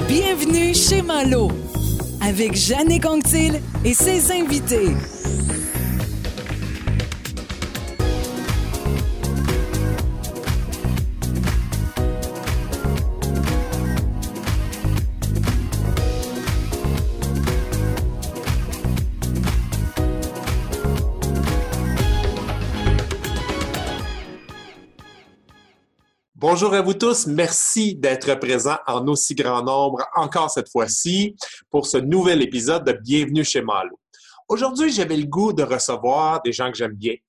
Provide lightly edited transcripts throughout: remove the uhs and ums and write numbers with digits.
Bienvenue chez Malo, avec Jeanne Conctil et ses invités. Bonjour à vous tous. Merci d'être présents en aussi grand nombre encore cette fois-ci pour ce nouvel épisode de Bienvenue chez Malo. Aujourd'hui, j'avais le goût de recevoir des gens que j'aime bien,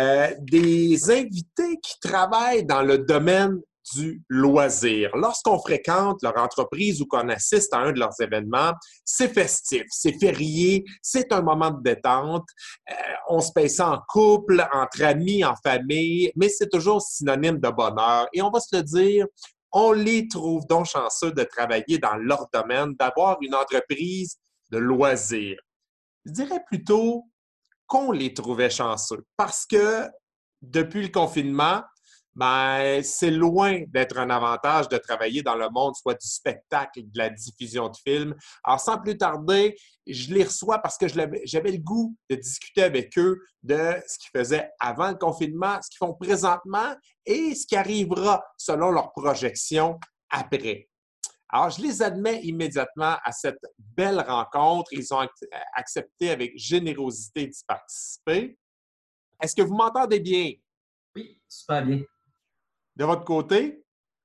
des invités qui travaillent dans le domaine du loisir. Lorsqu'on fréquente leur entreprise ou qu'on assiste à un de leurs événements, c'est festif, c'est férié, c'est un moment de détente. On se paye ça en couple, entre amis, en famille, mais c'est toujours synonyme de bonheur. Et on va se le dire, on les trouve donc chanceux de travailler dans leur domaine, d'avoir une entreprise de loisirs. Je dirais plutôt qu'on les trouvait chanceux parce que depuis le confinement, c'est loin d'être un avantage de travailler dans le monde, soit du spectacle, de la diffusion de films. Alors, sans plus tarder, je les reçois parce que j'avais le goût de discuter avec eux de ce qu'ils faisaient avant le confinement, ce qu'ils font présentement et ce qui arrivera selon leurs projections après. Alors, je les admets immédiatement à cette belle rencontre. Ils ont accepté avec générosité d'y participer. Est-ce que vous m'entendez bien? Oui, super bien. De votre côté?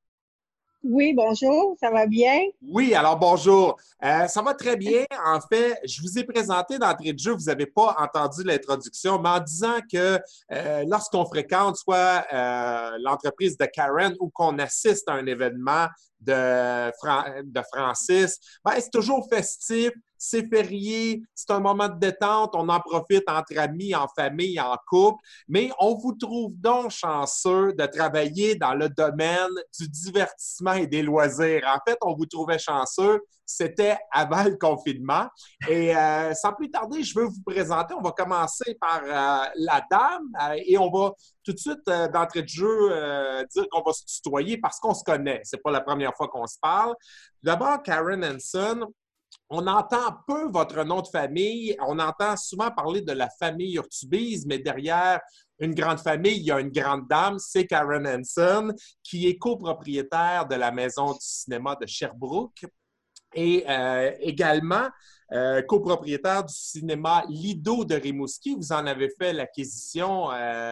Oui, bonjour, ça va bien? Oui, alors bonjour. Ça va très bien. En fait, je vous ai présenté d'entrée de jeu, vous n'avez pas entendu l'introduction, mais en disant que lorsqu'on fréquente soit l'entreprise de Karen ou qu'on assiste à un événement de Francis, c'est toujours festif. C'est férié, c'est un moment de détente, on en profite entre amis, en famille, en couple, mais on vous trouve donc chanceux de travailler dans le domaine du divertissement et des loisirs. En fait, on vous trouvait chanceux, c'était avant le confinement. Et sans plus tarder, je veux vous présenter, on va commencer par la dame et on va tout de suite, d'entrée de jeu, dire qu'on va se tutoyer parce qu'on se connaît. C'est pas la première fois qu'on se parle. D'abord, Karen Hanson. On entend peu votre nom de famille. On entend souvent parler de la famille Urtubise, mais derrière une grande famille, il y a une grande dame, c'est Karen Hanson, qui est copropriétaire de la Maison du cinéma de Sherbrooke et également copropriétaire du cinéma Lido de Rimouski. Vous en avez fait l'acquisition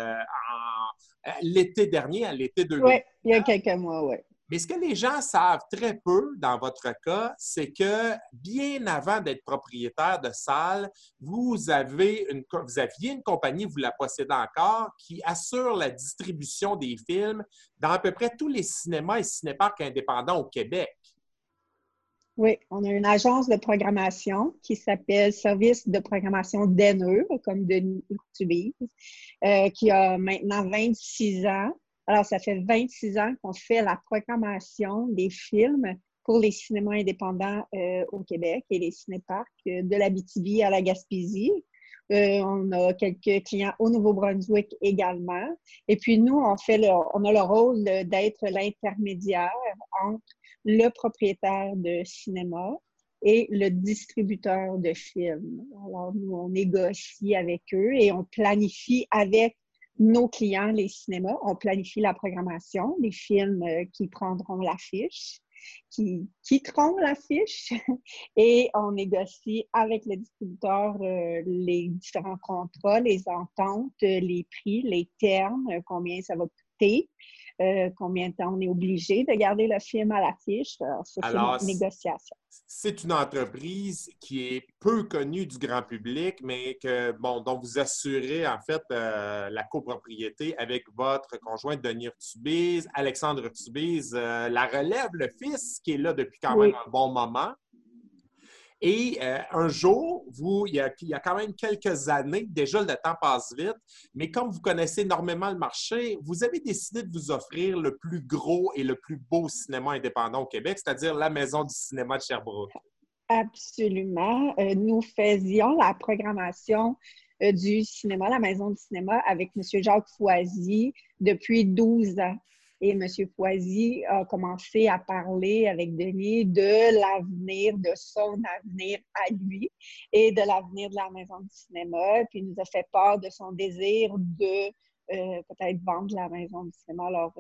l'été dernier, à l'été 2020. Oui, il y a quelques mois, oui. Mais ce que les gens savent très peu dans votre cas, c'est que bien avant d'être propriétaire de salle, vous aviez une compagnie, vous la possédez encore, qui assure la distribution des films dans à peu près tous les cinémas et cinéparcs indépendants au Québec. Oui, on a une agence de programmation qui s'appelle Service de programmation d'Haineux, comme Denis Urtubise, qui a maintenant 26 ans. Alors, ça fait 26 ans qu'on fait la programmation des films pour les cinémas indépendants au Québec et les cinéparcs de l'Abitibi à la Gaspésie. On a quelques clients au Nouveau-Brunswick également. Et puis, nous, on a le rôle d'être l'intermédiaire entre le propriétaire de cinéma et le distributeur de films. Alors, nous, on négocie avec eux et on planifie avec nos clients, les cinémas, on planifie la programmation, les films qui prendront l'affiche, qui quitteront l'affiche, et on négocie avec le distributeur les différents contrats, les ententes, les prix, les termes, combien ça va coûter, combien de temps on est obligé de garder le film à l'affiche. Alors, c'est une négociation. C'est une entreprise qui est peu connue du grand public, mais dont vous assurez en fait la copropriété avec votre conjoint Denis Urtubise, Alexandre Urtubise, la relève, le fils, qui est là depuis quand même un bon moment. Et un jour, il y a quand même quelques années, déjà le temps passe vite, mais comme vous connaissez énormément le marché, vous avez décidé de vous offrir le plus gros et le plus beau cinéma indépendant au Québec, c'est-à-dire la Maison du cinéma de Sherbrooke. Absolument. Nous faisions la programmation du cinéma, la Maison du cinéma, avec M. Jacques Foisy depuis 12 ans. Et M. Foisy a commencé à parler avec Denis de l'avenir, de son avenir à lui et de l'avenir de la Maison du cinéma. Puis il nous a fait part de son désir de peut-être vendre la Maison du cinéma. Alors,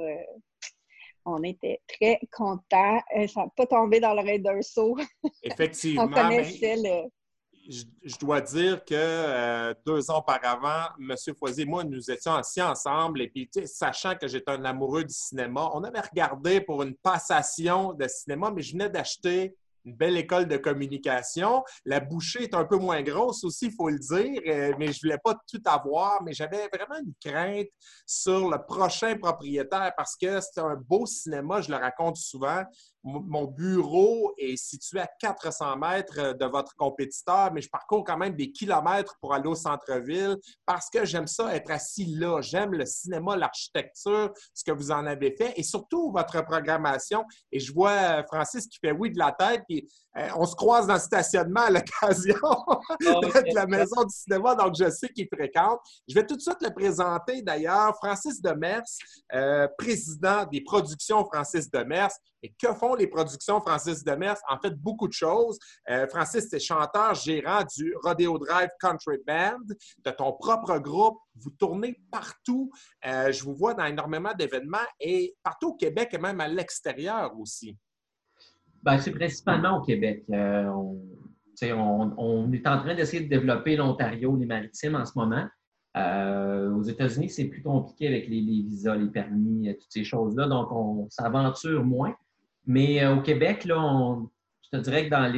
on était très contents. Ça n'a pas tombé dans l'oreille d'un sot. Effectivement. On connaissait le... Je dois dire que 2 ans auparavant, M. Foisy et moi, nous étions assis ensemble et puis, sachant que j'étais un amoureux du cinéma, on avait regardé pour une passation de cinéma, mais je venais d'acheter une belle école de communication. La bouchée est un peu moins grosse aussi, il faut le dire, mais je ne voulais pas tout avoir, mais j'avais vraiment une crainte sur le prochain propriétaire parce que c'est un beau cinéma, je le raconte souvent. Mon bureau est situé à 400 mètres de votre compétiteur, mais je parcours quand même des kilomètres pour aller au centre-ville parce que j'aime ça être assis là. J'aime le cinéma, l'architecture, ce que vous en avez fait et surtout votre programmation. Et je vois Francis qui fait oui de la tête. Puis, on se croise dans le stationnement à l'occasion de la Maison du cinéma, donc je sais qu'il fréquente. Je vais tout de suite le présenter d'ailleurs. Francis Demers, président des productions Francis Demers. Et que font les productions Francis Demers? En fait, beaucoup de choses. Francis, est chanteur, gérant du Rodeo Drive Country Band, de ton propre groupe. Vous tournez partout. Je vous vois dans énormément d'événements et partout au Québec et même à l'extérieur aussi. Ben, c'est principalement au Québec. On est en train d'essayer de développer l'Ontario, les Maritimes en ce moment. Aux États-Unis, c'est plus compliqué avec les visas, les permis, toutes ces choses-là. Donc, on s'aventure moins. Mais au Québec, là, je te dirais que dans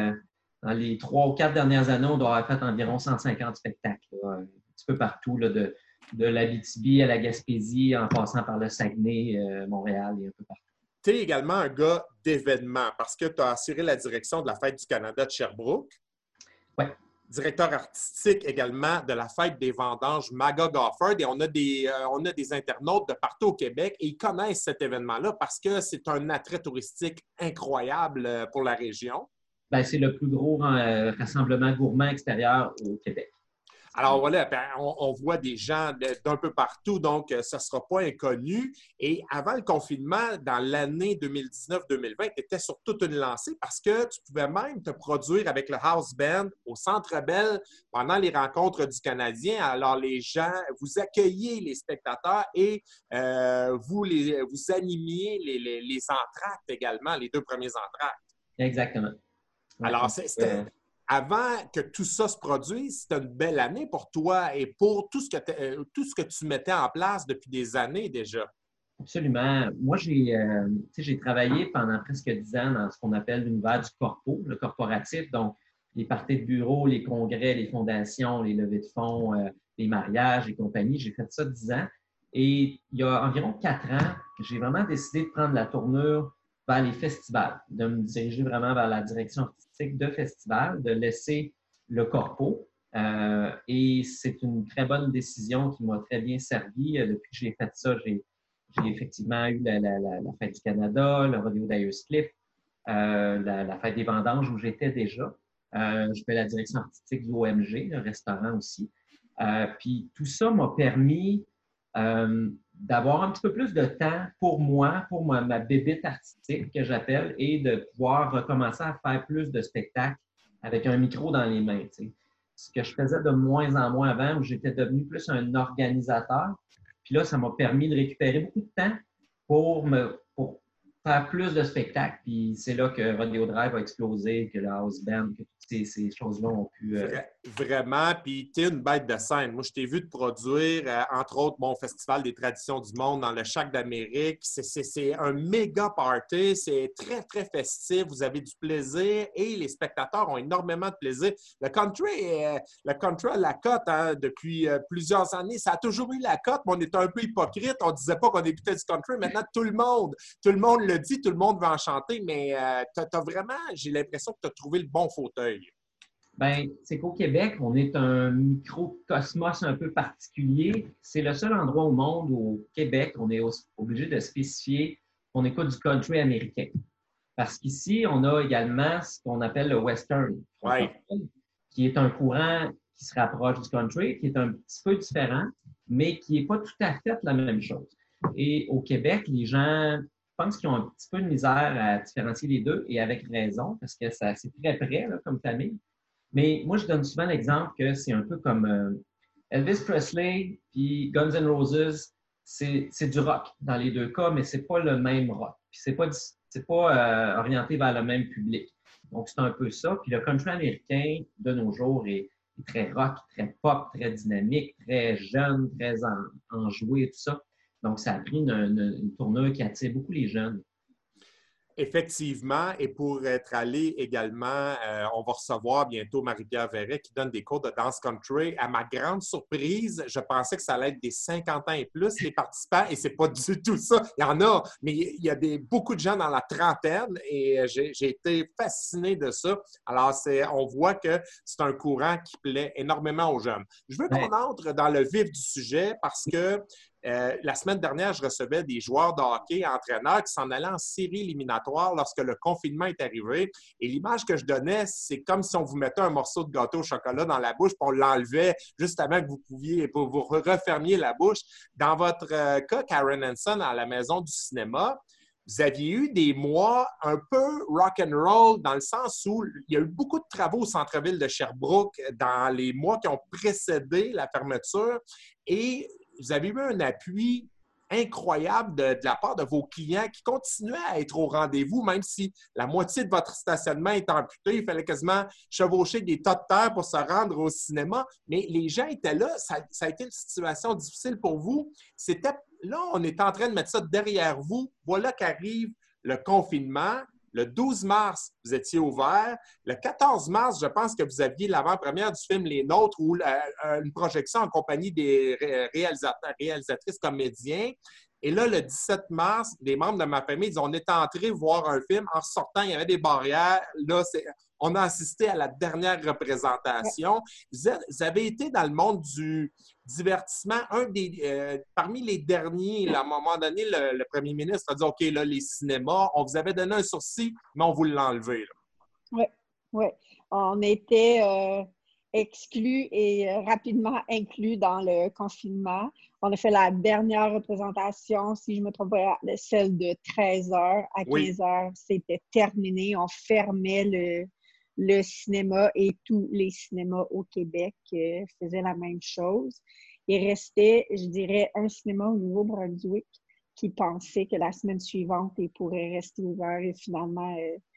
les 3 ou 4 dernières années, on doit avoir fait environ 150 spectacles, là, un petit peu partout, là, de l'Abitibi à la Gaspésie, en passant par le Saguenay, Montréal et un peu partout. Tu es également un gars d'événements parce que tu as assuré la direction de la Fête du Canada de Sherbrooke. Oui. Directeur artistique également de la Fête des vendanges Magog Offord. Et on a des internautes de partout au Québec et ils connaissent cet événement-là parce que c'est un attrait touristique incroyable pour la région. Bien, c'est le plus gros rassemblement gourmand extérieur au Québec. Alors voilà, on voit des gens d'un peu partout, donc ça ne sera pas inconnu. Et avant le confinement, dans l'année 2019-2020, tu étais sur toute une lancée parce que tu pouvais même te produire avec le House Band au Centre Bell pendant les rencontres du Canadien. Alors les gens, vous accueilliez les spectateurs et vous animiez les entr'actes également, les 2 premiers entr'actes. Exactement. Alors, c'était... Avant que tout ça se produise, c'était une belle année pour toi et pour tout ce que tu mettais en place depuis des années déjà. Absolument. Moi, j'ai travaillé pendant presque 10 ans dans ce qu'on appelle l'univers du corpo, le corporatif, donc les parties de bureau, les congrès, les fondations, les levées de fonds, les mariages et compagnie. J'ai fait ça 10 ans. Et il y a environ 4 ans, j'ai vraiment décidé de prendre la tournure vers les festivals, de me diriger vraiment vers la direction artistique de festivals, de laisser le corpo. Et c'est une très bonne décision qui m'a très bien servi. Depuis que j'ai fait ça, j'ai effectivement eu la Fête du Canada, le Rodeo d'Ayers-Cliff, la Fête des vendanges où j'étais déjà. Je fais la direction artistique du OMG, le restaurant aussi. Puis tout ça m'a permis d'avoir un petit peu plus de temps pour moi, pour ma bébite artistique que j'appelle, et de pouvoir recommencer à faire plus de spectacles avec un micro dans les mains. T'sais. Ce que je faisais de moins en moins avant, où j'étais devenu plus un organisateur. Puis là, ça m'a permis de récupérer beaucoup de temps pour faire plus de spectacles. Puis c'est là que Rodeo Drive a explosé, que le House Band, que toutes ces choses-là ont pu... Vraiment. Puis tu es une bête de scène. Moi, je t'ai vu te produire, entre autres, mon Festival des traditions du monde dans le Chac d'Amérique. C'est un méga party. C'est très, très festif. Vous avez du plaisir et les spectateurs ont énormément de plaisir. Le country a la cote depuis plusieurs années. Ça a toujours eu la cote, mais on était un peu hypocrite. On disait pas qu'on écoutait du country. Maintenant, tout le monde le dit, tout le monde va en chanter, mais t'as vraiment, j'ai l'impression que tu as trouvé le bon fauteuil. Bien, c'est qu'au Québec, on est un microcosmos un peu particulier. C'est le seul endroit au monde où, au Québec, on est obligé de spécifier qu'on écoute du country américain. Parce qu'ici, on a également ce qu'on appelle le western, qui est un courant qui se rapproche du country, qui est un petit peu différent, mais qui n'est pas tout à fait la même chose. Et au Québec, les gens pensent qu'ils ont un petit peu de misère à différencier les deux, et avec raison, parce que c'est très près là, comme famille. Mais moi, je donne souvent l'exemple que c'est un peu comme Elvis Presley puis Guns N' Roses, c'est du rock dans les deux cas, mais c'est pas le même rock. Puis c'est pas orienté vers le même public. Donc, c'est un peu ça. Puis le country américain, de nos jours, est très rock, très pop, très dynamique, très jeune, très enjoué et tout ça. Donc, ça a pris une tournure qui attire beaucoup les jeunes. Effectivement, et pour être allé également, on va recevoir bientôt Marie-Pierre Verret qui donne des cours de danse country. À ma grande surprise, je pensais que ça allait être des 50 ans et plus, les participants, et c'est pas du tout ça. Il y en a, mais il y a beaucoup de gens dans la trentaine et j'ai été fasciné de ça. Alors, on voit que c'est un courant qui plaît énormément aux jeunes. Je veux qu'on entre dans le vif du sujet parce que la semaine dernière, je recevais des joueurs de hockey, entraîneurs qui s'en allaient en série éliminatoire lorsque le confinement est arrivé. Et l'image que je donnais, c'est comme si on vous mettait un morceau de gâteau au chocolat dans la bouche, puis on l'enlevait juste avant que vous refermiez la bouche. Dans votre cas, Karen Hansen, à la Maison du cinéma, vous aviez eu des mois un peu rock and roll dans le sens où il y a eu beaucoup de travaux au centre-ville de Sherbrooke dans les mois qui ont précédé la fermeture et vous avez eu un appui incroyable de la part de vos clients qui continuaient à être au rendez-vous, même si la moitié de votre stationnement est amputé. Il fallait quasiment chevaucher des tas de terre pour se rendre au cinéma. Mais les gens étaient là. Ça a été une situation difficile pour vous. Là, on est en train de mettre ça derrière vous. Voilà qu'arrive le confinement. Le 12 mars, vous étiez ouvert. Le 14 mars, je pense que vous aviez l'avant-première du film Les Nôtres ou une projection en compagnie des réalisatrices comédiens. Et là, le 17 mars, des membres de ma famille, on est entrés voir un film. En sortant, il y avait des barrières. Là, on a assisté à la dernière représentation. Vous avez été dans le monde du divertissement, parmi les derniers, là, à un moment donné, le premier ministre a dit « OK, là, les cinémas, on vous avait donné un sursis, mais on vous l'a enlevé. » Oui, oui. On était exclus et rapidement inclus dans le confinement. On a fait la dernière représentation, si je me trompe pas, celle de 13 heures à 15 heures. C'était terminé. On fermait le cinéma et tous les cinémas au Québec faisaient la même chose. Il restait, je dirais, un cinéma au Nouveau-Brunswick qui pensait que la semaine suivante, il pourrait rester ouvert et finalement,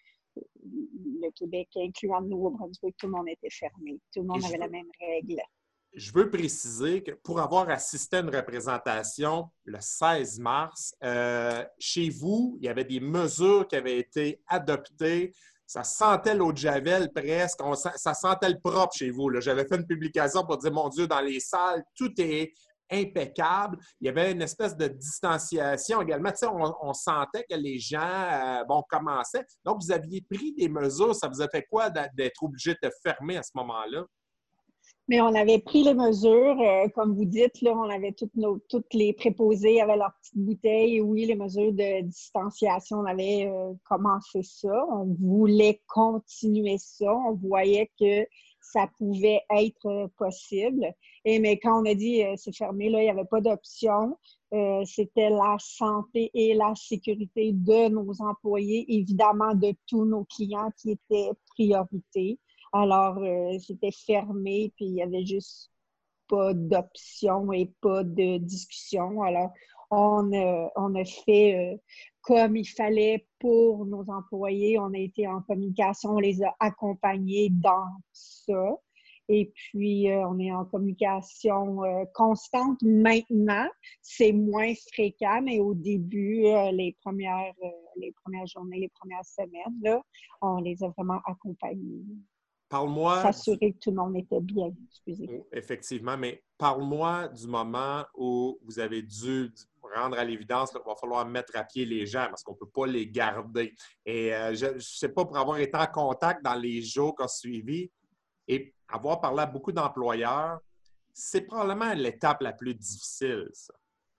le Québec, incluant le Nouveau-Brunswick, tout le monde était fermé. Tout le monde avait la même règle. Je veux préciser que pour avoir assisté à une représentation le 16 mars, chez vous, il y avait des mesures qui avaient été adoptées. Ça sentait l'eau de Javel presque. Ça sentait le propre chez vous. J'avais fait une publication pour dire, mon Dieu, dans les salles, tout est impeccable. Il y avait une espèce de distanciation également. Tu sais, on sentait que les gens, commençaient. Donc, vous aviez pris des mesures. Ça vous a fait quoi d'être obligé de fermer à ce moment-là? Mais on avait pris les mesures, comme vous dites, là, on avait toutes les préposés avaient leurs petites bouteilles. Oui, les mesures de distanciation, on avait commencé ça. On voulait continuer ça. On voyait que ça pouvait être possible. Mais quand on a dit c'est fermé, là, il n'y avait pas d'option. C'était la santé et la sécurité de nos employés, évidemment de tous nos clients qui étaient priorité. Alors, c'était fermé, puis il n'y avait juste pas d'option et pas de discussion. Alors, on a fait comme il fallait pour nos employés. On a été en communication, on les a accompagnés dans ça. Et puis, on est en communication constante. Maintenant, c'est moins fréquent, mais au début, les premières journées, les premières semaines, là, on les a vraiment accompagnés. Parle-moi. S'assurer que tout le monde était bien. Excusez. Effectivement, mais parle-moi du moment où vous avez dû rendre à l'évidence qu'il va falloir mettre à pied les gens parce qu'on ne peut pas les garder. Et je ne sais pas, pour avoir été en contact dans les jours qui ont suivi et avoir parlé à beaucoup d'employeurs, c'est probablement l'étape la plus difficile, ça.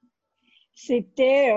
C'était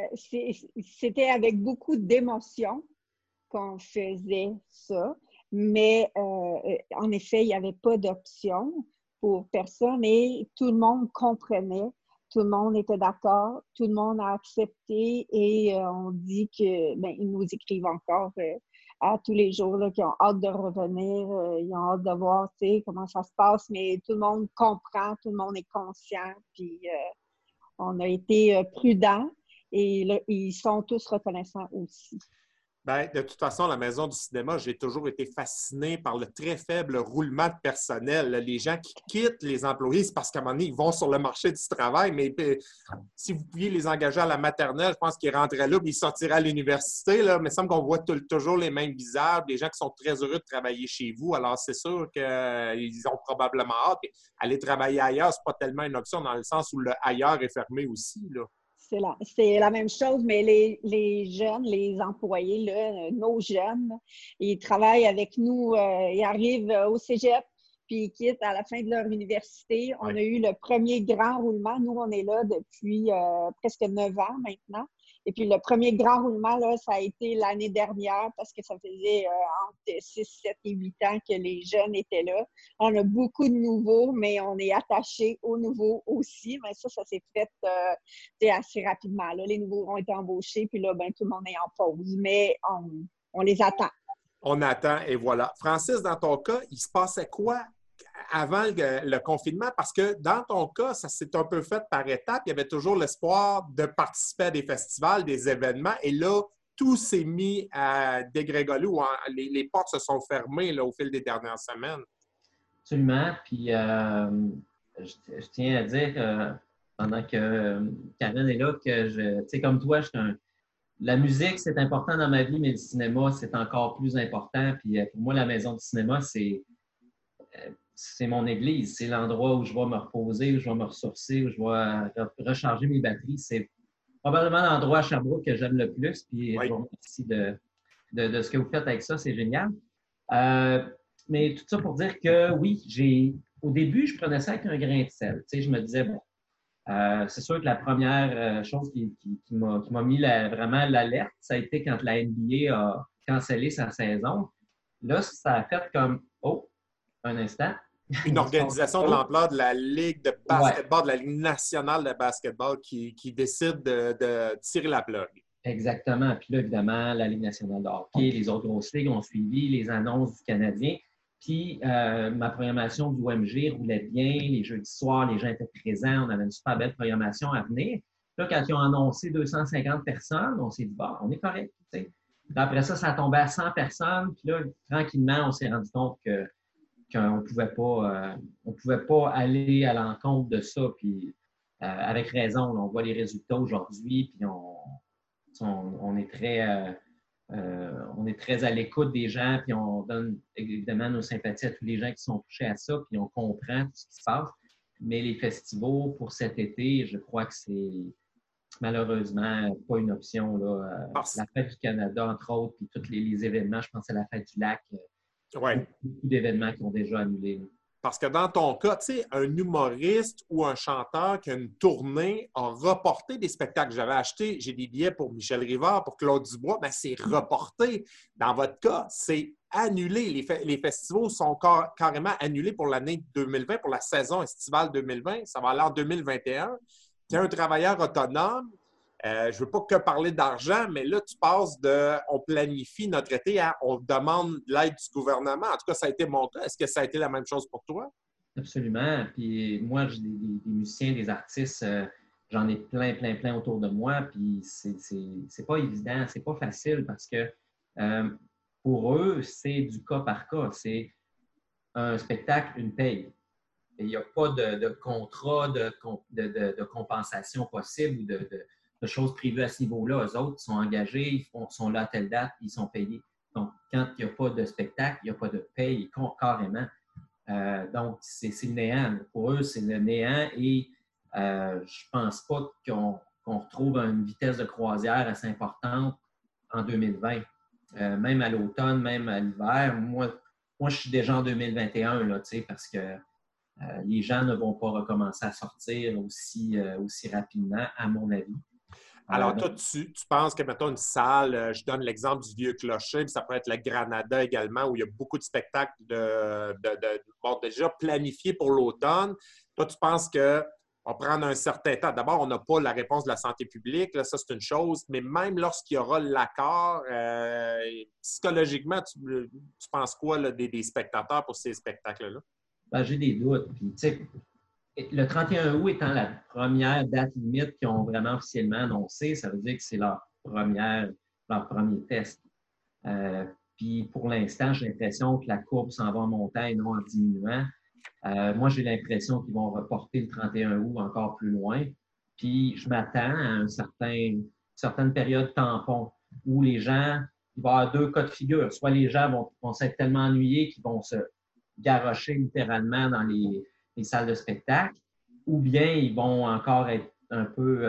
avec beaucoup d'émotion qu'on faisait ça. Mais en effet, il n'y avait pas d'option pour personne et tout le monde comprenait Tout le monde était d'accord, tout le monde a accepté et on dit que, ben, ils nous écrivent encore à tous les jours là, qu'ils ont hâte de revenir, ils ont hâte de voir, tu sais, comment ça se passe, mais tout le monde comprend, tout le monde est conscient, puis on a été prudents et là, ils sont tous reconnaissants aussi. Bien, de toute façon, la Maison du cinéma, j'ai toujours été fasciné par le très faible roulement de personnel. Les gens qui quittent les employés, c'est parce qu'à un moment donné, ils vont sur le marché du travail, mais si vous pouviez les engager à la maternelle, je pense qu'ils rentreraient là, puis ils sortiraient à l'université. Là. Mais il semble qu'on voit toujours les mêmes visages, des gens qui sont très heureux de travailler chez vous. Alors, c'est sûr qu'ils ont probablement hâte. Et aller travailler ailleurs, c'est pas tellement une option dans le sens où le ailleurs est fermé aussi, là. C'est la même chose, mais les jeunes, les employés, là, nos jeunes, ils travaillent avec nous, ils arrivent au cégep, puis ils quittent à la fin de leur université. On a eu le premier grand roulement. Nous, on est là depuis presque 9 ans maintenant. Et puis, le premier grand roulement, là, ça a été l'année dernière parce que ça faisait entre 6, 7 et 8 ans que les jeunes étaient là. On a beaucoup de nouveaux, mais on est attachés aux nouveaux aussi. Mais ça s'est fait assez rapidement. Là. Les nouveaux ont été embauchés, puis là, ben, tout le monde est en pause. Mais on les attend. On attend et voilà. Francis, dans ton cas, il se passait quoi avant le confinement? Parce que dans ton cas, ça s'est un peu fait par étapes. Il y avait toujours l'espoir de participer à des festivals, des événements. Et là, tout s'est mis à dégringoler ou les portes se sont fermées là, au fil des dernières semaines. Absolument. Puis, je tiens à dire pendant que Karen est là, que tu sais, comme toi, la musique, c'est important dans ma vie, mais le cinéma, c'est encore plus important. Puis, pour moi, la Maison du cinéma, c'est mon église. C'est l'endroit où je vais me reposer, où je vais me ressourcer, où je vais recharger mes batteries. C'est probablement l'endroit à Sherbrooke que j'aime le plus. Puis, je vous remercie de ce que vous faites avec ça. C'est génial. Mais tout ça pour dire que oui, au début, je prenais ça avec un grain de sel. Tu sais, je me disais, bon, c'est sûr que la première chose qui m'a mis vraiment l'alerte, ça a été quand la NBA a cancellé sa saison. Là, ça a fait comme, oh, un instant. Une organisation de l'ampleur de la Ligue de basketball, de la Ligue nationale de basketball qui décide de tirer la plug. Exactement. Puis là, évidemment, la Ligue nationale de hockey, les autres grosses ligues ont suivi, les annonces du Canadien. Puis ma programmation du OMG roulait bien. Les jeudis soirs, les gens étaient présents. On avait une super belle programmation à venir. Là, quand ils ont annoncé 250 personnes, on s'est dit, bah, on est correct. T'sais. Après ça, ça a tombé à 100 personnes. Puis là, tranquillement, on s'est rendu compte qu'on ne pouvait pas aller à l'encontre de ça. Puis avec raison, là, on voit les résultats aujourd'hui. Puis on est très à l'écoute des gens, puis on donne évidemment nos sympathies à tous les gens qui sont touchés à ça, puis on comprend tout ce qui se passe. Mais les festivals pour cet été, je crois que c'est malheureusement pas une option. Là. La Fête du Canada, entre autres, puis tous les événements, je pense à la Fête du Lac, beaucoup d'événements qui ont déjà annulé. Là. Parce que dans ton cas, tu sais, un humoriste ou un chanteur qui a une tournée a reporté des spectacles. J'avais acheté, j'ai des billets pour Michel Rivard, pour Claude Dubois, mais c'est reporté. Dans votre cas, c'est annulé. Les festivals sont carrément annulés pour l'année 2020, pour la saison estivale 2020. Ça va aller en 2021. Tu es un travailleur autonome. Je ne veux pas que parler d'argent, mais là, tu passes on planifie notre été à on demande l'aide du gouvernement. En tout cas, ça a été mon cas. Est-ce que ça a été la même chose pour toi? Absolument. Puis moi, j'ai des musiciens, des artistes, j'en ai plein autour de moi. Puis c'est pas évident, c'est pas facile parce que pour eux, c'est du cas par cas. C'est un spectacle, une paye. Il n'y a pas de contrat de compensation possible ou de choses prévues à ce niveau-là. Eux autres sont engagés, ils sont là à telle date, ils sont payés. Donc, quand il n'y a pas de spectacle, il n'y a pas de paye carrément. Donc, c'est le néant. Pour eux, c'est le néant et je ne pense pas qu'on retrouve une vitesse de croisière assez importante en 2020. Même à l'automne, même à l'hiver. Moi, je suis déjà en 2021 là, parce que les gens ne vont pas recommencer à sortir aussi rapidement, à mon avis. Alors, toi, tu penses que, mettons, une salle, je donne l'exemple du Vieux Clocher, puis ça peut être la Granada également, où il y a beaucoup de spectacles déjà planifiés pour l'automne. Toi, tu penses que va prendre un certain temps. D'abord, on n'a pas la réponse de la santé publique, là, ça c'est une chose, mais même lorsqu'il y aura l'accord, psychologiquement, tu penses quoi là, des spectateurs pour ces spectacles-là? Ben, j'ai des doutes. Puis, tu sais, le 31 août étant la première date limite qu'ils ont vraiment officiellement annoncée, ça veut dire que c'est leur premier test. Puis pour l'instant, j'ai l'impression que la courbe s'en va en montant et non en diminuant. Moi, j'ai l'impression qu'ils vont reporter le 31 août encore plus loin. Puis je m'attends à une certaine période tampon où les gens, il va y avoir deux cas de figure. Soit les gens vont s'être tellement ennuyés qu'ils vont se garrocher littéralement dans les salles de spectacle, ou bien ils vont encore être un peu,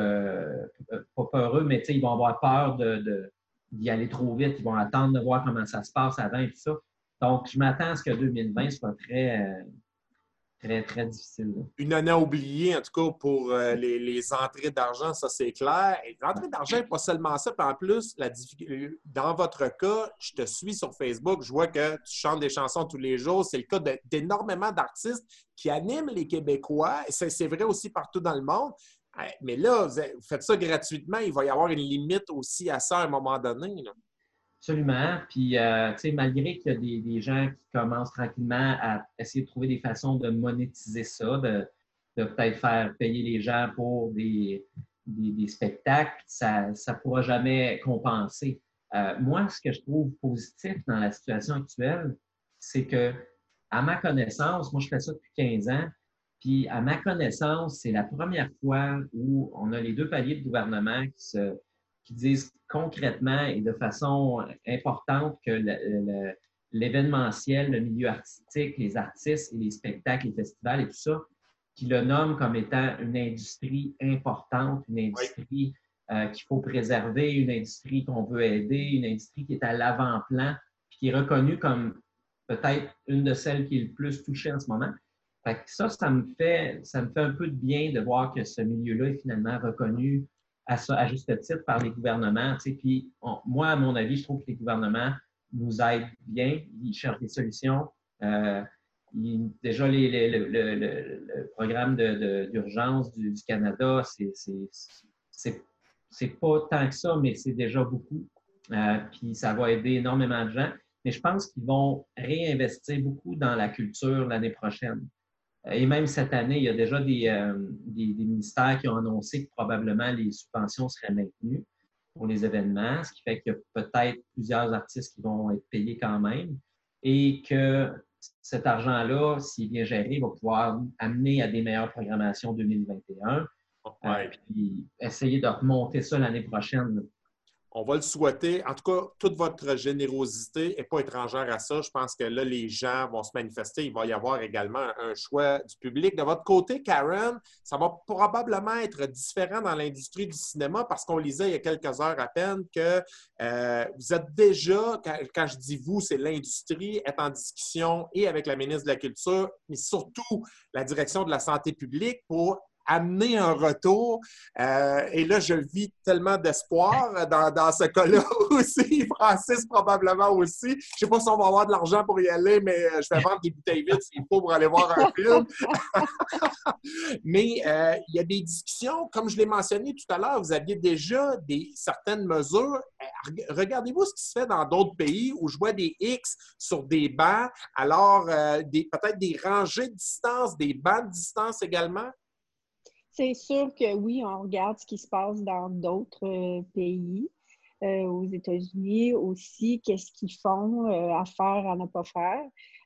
pas peureux, mais ils vont avoir peur d'y aller trop vite. Ils vont attendre de voir comment ça se passe avant et tout ça. Donc, je m'attends à ce que 2020 soit très, très, très difficile. Une année oubliée, en tout cas, pour les entrées d'argent, ça c'est clair. Et l'entrée d'argent, pas seulement ça, puis en plus, dans votre cas, je te suis sur Facebook, je vois que tu chantes des chansons tous les jours. C'est le cas d'énormément d'artistes qui animent les Québécois. Et c'est vrai aussi partout dans le monde. Mais là, vous faites ça gratuitement, il va y avoir une limite aussi à ça à un moment donné, là. Absolument. Puis, tu sais, malgré qu'il y a des gens qui commencent tranquillement à essayer de trouver des façons de monétiser ça, de peut-être faire payer les gens pour des spectacles, ça ne pourra jamais compenser. Moi, ce que je trouve positif dans la situation actuelle, c'est que, à ma connaissance, moi, je fais ça depuis 15 ans, puis à ma connaissance, c'est la première fois où on a les deux paliers de gouvernement qui disent concrètement et de façon importante que l'événementiel, le milieu artistique, les artistes et les spectacles, les festivals et tout ça, qui le nomment comme étant une industrie importante, une industrie qu'il faut préserver, une industrie qu'on veut aider, une industrie qui est à l'avant-plan, puis qui est reconnue comme peut-être une de celles qui est le plus touchée en ce moment. Fait que ça me fait un peu de bien de voir que ce milieu-là est finalement reconnu à juste titre par les gouvernements. Puis moi, à mon avis, je trouve que les gouvernements nous aident bien. Ils cherchent des solutions. Déjà, le programme d'urgence du Canada, c'est pas tant que ça, mais c'est déjà beaucoup. Puis ça va aider énormément de gens. Mais je pense qu'ils vont réinvestir beaucoup dans la culture l'année prochaine. Et même cette année, il y a déjà des ministères qui ont annoncé que probablement les subventions seraient maintenues pour les événements, ce qui fait qu'il y a peut-être plusieurs artistes qui vont être payés quand même et que cet argent-là, s'il est bien géré, va pouvoir amener à des meilleures programmations 2021 puis essayer de remonter ça l'année prochaine. On va le souhaiter. En tout cas, toute votre générosité n'est pas étrangère à ça. Je pense que là, les gens vont se manifester. Il va y avoir également un choix du public. De votre côté, Karen, ça va probablement être différent dans l'industrie du cinéma parce qu'on lisait il y a quelques heures à peine que vous êtes déjà, quand je dis vous, c'est l'industrie, est en discussion et avec la ministre de la Culture, mais surtout la direction de la santé publique pour amener un retour. Et là, je vis tellement d'espoir dans ce cas-là aussi. Francis, probablement aussi. Je ne sais pas si on va avoir de l'argent pour y aller, mais je vais vendre des bouteilles vides s'il faut pour aller voir un film. Mais il y a des discussions. Comme je l'ai mentionné tout à l'heure, vous aviez déjà certaines mesures. Regardez-vous ce qui se fait dans d'autres pays où je vois des X sur des bancs. Alors, peut-être des rangées de distance, des bancs de distance également. C'est sûr que oui, on regarde ce qui se passe dans d'autres pays, aux États-Unis aussi, qu'est-ce qu'ils font, à faire, à ne pas faire.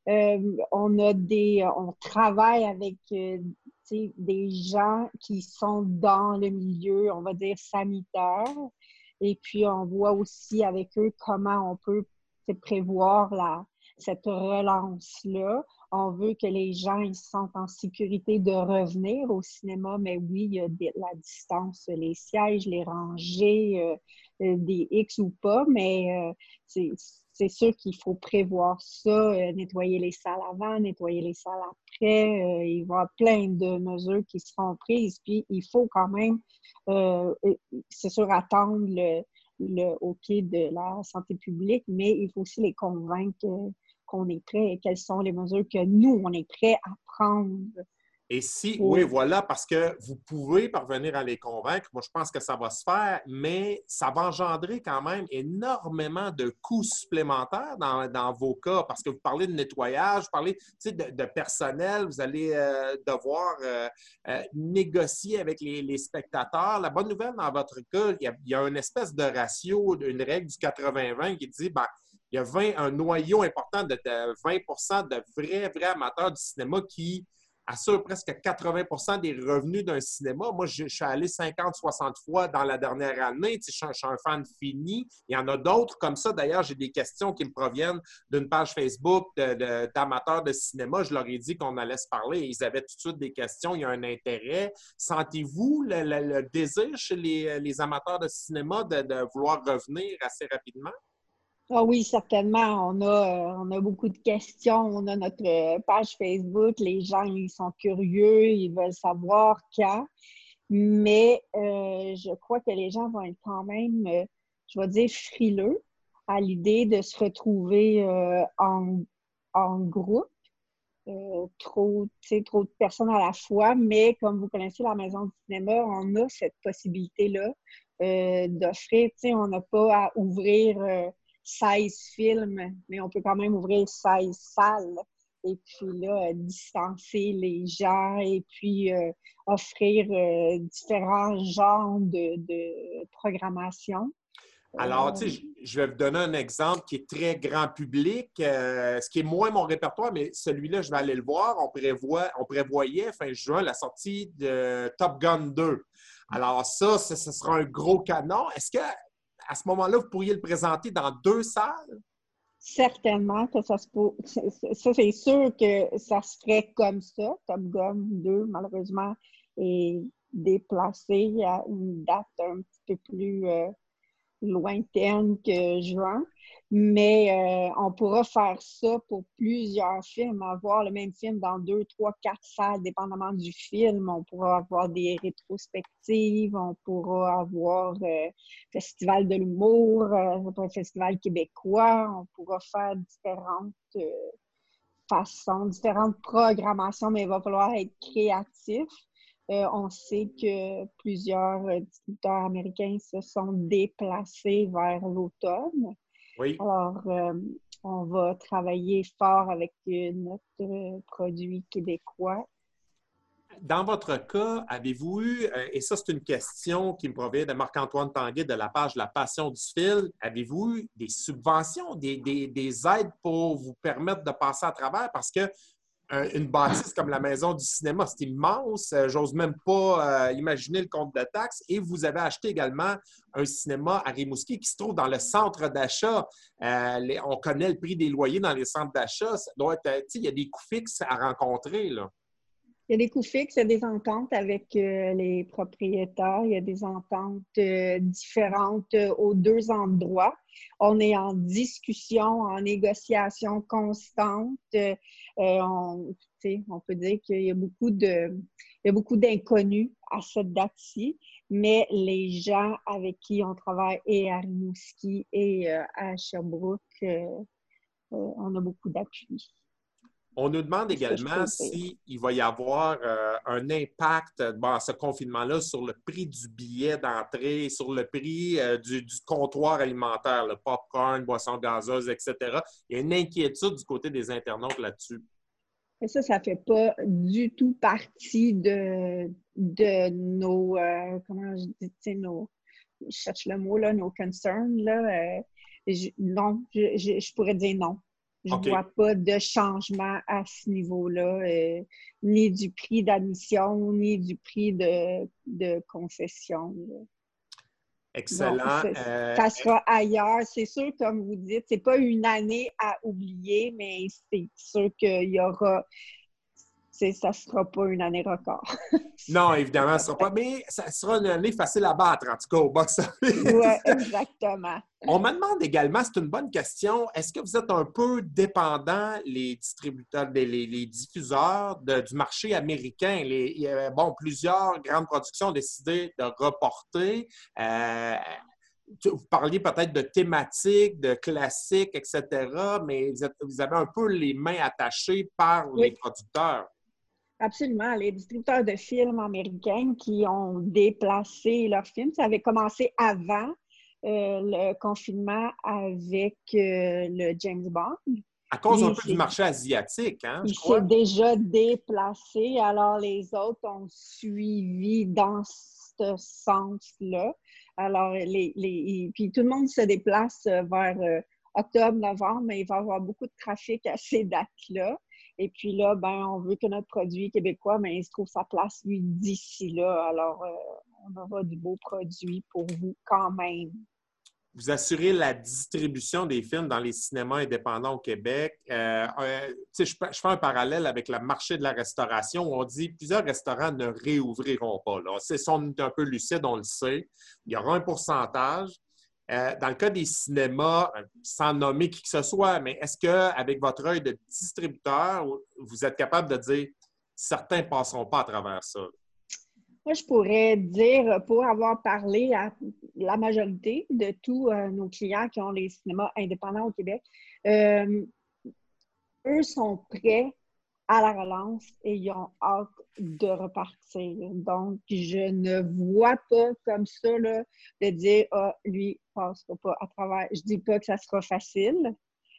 On travaille avec des gens qui sont dans le milieu, on va dire, sanitaire. Et puis, on voit aussi avec eux comment on peut prévoir cette relance-là. On veut que les gens ils se sentent en sécurité de revenir au cinéma, mais oui, il y a la distance, les sièges, les rangées, des X ou pas, mais c'est sûr qu'il faut prévoir ça, nettoyer les salles avant, nettoyer les salles après. Il va y avoir plein de mesures qui seront prises, puis il faut quand même, c'est sûr, attendre le OK de la santé publique, mais il faut aussi les convaincre qu'on est prêt et quelles sont les mesures que nous, on est prêt à prendre. Et si, oui, Oui. voilà, parce que vous pouvez parvenir à les convaincre. Moi, je pense que ça va se faire, mais ça va engendrer quand même énormément de coûts supplémentaires dans vos cas, parce que vous parlez de nettoyage, vous parlez, tu sais, de personnel, vous allez devoir négocier avec les spectateurs. La bonne nouvelle dans votre cas, il y a une espèce de ratio, une règle du 80-20 qui dit, ben, il y a un noyau important de 20 de vrais amateurs du cinéma qui assure presque 80 des revenus d'un cinéma. Moi, je suis allé 50-60 fois dans la dernière année. Tu sais, je suis un fan fini. Il y en a d'autres comme ça. D'ailleurs, j'ai des questions qui me proviennent d'une page Facebook d'amateurs de cinéma. Je leur ai dit qu'on allait se parler et ils avaient tout de suite des questions. Il y a un intérêt. Sentez-vous le désir chez les amateurs de cinéma de vouloir revenir assez rapidement? Ah oui, certainement. On a beaucoup de questions. On a notre page Facebook. Les gens, ils sont curieux. Ils veulent savoir quand. Mais je crois que les gens vont être quand même, je vais dire, frileux à l'idée de se retrouver en groupe. Trop de personnes à la fois. Mais comme vous connaissez la Maison du cinéma, on a cette possibilité-là d'offrir. On n'a pas à ouvrir 16 films, mais on peut quand même ouvrir 16 salles. Et puis là, distancer les gens et puis offrir différents genres de programmation. Alors, tu sais, je vais vous donner un exemple qui est très grand public, ce qui est moins mon répertoire, mais celui-là, je vais aller le voir. On prévoyait fin juin la sortie de Top Gun 2. Alors ça sera un gros canon. Est-ce que à ce moment-là, vous pourriez le présenter dans 2 salles? Certainement que ça se peut. Ça, c'est sûr que ça se ferait comme ça. Top Gun 2, malheureusement, est déplacé à une date un petit peu plus lointaine que juin. Mais on pourra faire ça pour plusieurs films, avoir le même film dans 2, 3, 4 salles, dépendamment du film. On pourra avoir des rétrospectives, on pourra avoir Festival de l'humour, un festival québécois. On pourra faire différentes façons, différentes programmations, mais il va falloir être créatif. On sait que plusieurs distributeurs américains se sont déplacés vers l'automne. Oui. Alors, on va travailler fort avec notre produit québécois. Dans votre cas, avez-vous eu, et ça c'est une question qui me provient de Marc-Antoine Tanguay de la page La Passion du film, avez-vous eu des subventions, des aides pour vous permettre de passer à travers? Parce que une bâtisse comme la Maison du cinéma, c'est immense. J'ose même pas imaginer le compte de taxes. Et vous avez acheté également un cinéma à Rimouski qui se trouve dans le centre d'achat. On connaît le prix des loyers dans les centres d'achat. Ça doit être, il y a des coûts fixes à rencontrer, là. Il y a des coûts fixes, il y a des ententes avec les propriétaires, il y a des ententes différentes aux 2 endroits. On est en discussion, en négociation constante. On peut dire qu'il y a beaucoup d'inconnus à cette date-ci, mais les gens avec qui on travaille et à Rimouski et à Sherbrooke, on a beaucoup d'appui. On nous demande également s'il va y avoir un impact à ce confinement-là sur le prix du billet d'entrée, sur le prix du comptoir alimentaire, le popcorn, boissons gazeuses, etc. Il y a une inquiétude du côté des internautes là-dessus. Et ça ne fait pas du tout partie de nos, comment je dis, je cherche le mot, là, nos concerns. Là, non, je pourrais dire non. Je ne vois pas de changement à ce niveau-là, ni du prix d'admission, ni du prix de concession. Là. Excellent. Donc, ça sera ailleurs. C'est sûr, comme vous dites, c'est pas une année à oublier, mais c'est sûr qu'il y aura... Ça ne sera pas une année record. Non, évidemment, ce ne sera pas, mais ça sera une année facile à battre, en tout cas, au box-office. Oui, exactement. On me demande également, c'est une bonne question, est-ce que vous êtes un peu dépendant, les distributeurs, les diffuseurs du marché américain? Plusieurs grandes productions ont décidé de reporter. Vous parliez peut-être de thématiques, de classiques, etc., mais vous avez un peu les mains attachées par les producteurs. Absolument. Les distributeurs de films américains qui ont déplacé leurs films, ça avait commencé avant le confinement avec le James Bond. À cause Lui, un peu du marché asiatique, hein, je il s'est crois. déjà déplacé, alors les autres ont suivi dans ce sens-là. Alors, puis tout le monde se déplace vers octobre, novembre, mais il va y avoir beaucoup de trafic à ces dates-là. Et puis là, ben, on veut que notre produit québécois, ben, il se trouve sa place, lui, d'ici là. Alors, on aura du beau produit pour vous quand même. Vous assurez la distribution des films dans les cinémas indépendants au Québec. Je fais un parallèle avec le marché de la restauration où on dit que plusieurs restaurants ne réouvriront pas. Là. Si on est un peu lucide, on le sait. Il y aura un pourcentage. Dans le cas des cinémas, sans nommer qui que ce soit, mais est-ce qu'avec votre œil de distributeur, vous êtes capable de dire certains ne passeront pas à travers ça? Moi, je pourrais dire, pour avoir parlé à la majorité de tous nos clients qui ont les cinémas indépendants au Québec, eux sont prêts à la relance et ils ont hâte de repartir. Donc, je ne vois pas comme ça là, de dire « Ah, lui, ne passera pas à travers. » Je ne dis pas que ça sera facile.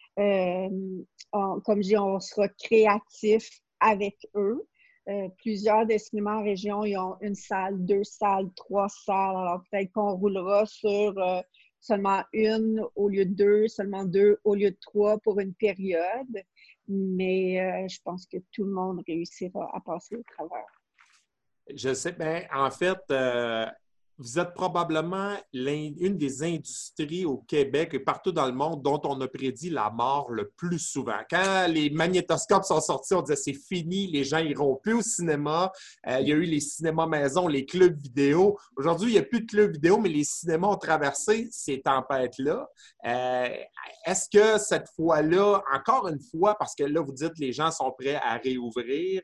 Comme je dis, on sera créatif avec eux. Plusieurs des cinémas en région, ils ont une salle, 2 salles, 3 salles. Alors, peut-être qu'on roulera sur seulement une au lieu de 2, seulement 2 au lieu de 3 pour une période. Mais je pense que tout le monde réussira à passer au travers. Je sais, bien, en fait, vous êtes probablement une des industries au Québec et partout dans le monde dont on a prédit la mort le plus souvent. Quand les magnétoscopes sont sortis, on disait c'est fini, les gens n'iront plus au cinéma. Il y a eu les cinémas maison, les clubs vidéo. Aujourd'hui, il n'y a plus de clubs vidéo, mais les cinémas ont traversé ces tempêtes-là. Est-ce que cette fois-là, encore une fois, parce que là, vous dites que les gens sont prêts à réouvrir,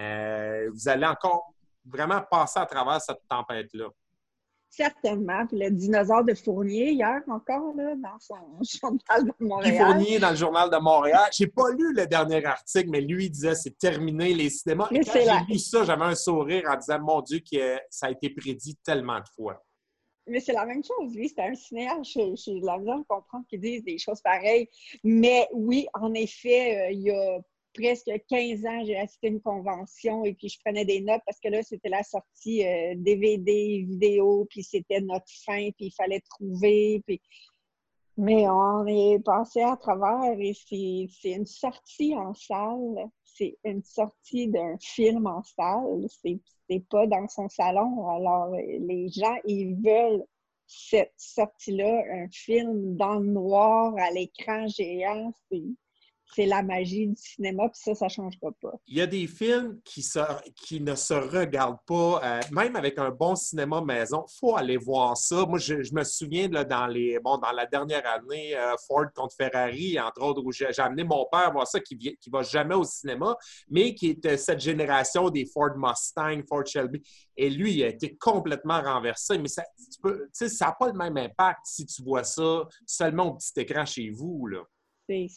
vous allez encore vraiment passer à travers cette tempête-là? Certainement. Puis le dinosaure de Fournier, hier encore, là, dans son journal de Montréal. Guy Fournier, dans le journal de Montréal. Je n'ai pas lu le dernier article, mais lui, il disait c'est terminé les cinémas. Et quand j'ai lu ça, j'avais un sourire en disant, mon Dieu, que ça a été prédit tellement de fois. Mais c'est la même chose. Lui, c'est un cinéaste. J'ai de la misère à comprendre qu'il dise des choses pareilles. Mais oui, en effet, il y a presque 15 ans, j'ai assisté à une convention et puis je prenais des notes parce que là, c'était la sortie DVD, vidéo, puis c'était notre fin, puis il fallait trouver. Puis... Mais on est passé à travers et c'est une sortie en salle. C'est une sortie d'un film en salle. C'est pas dans son salon. Alors, les gens, ils veulent cette sortie-là, un film dans le noir à l'écran géant. C'est la magie du cinéma, puis ça ne changera pas. Il y a des films qui ne se regardent pas, même avec un bon cinéma maison. Il faut aller voir ça. Moi, je me souviens là, dans la dernière année, Ford contre Ferrari, entre autres, où j'ai amené mon père voir ça, qui ne va jamais au cinéma, mais qui est cette génération des Ford Mustang, Ford Shelby. Et lui, il a été complètement renversé. Mais ça n'a pas le même impact si tu vois ça seulement au petit écran chez vous, là. C'est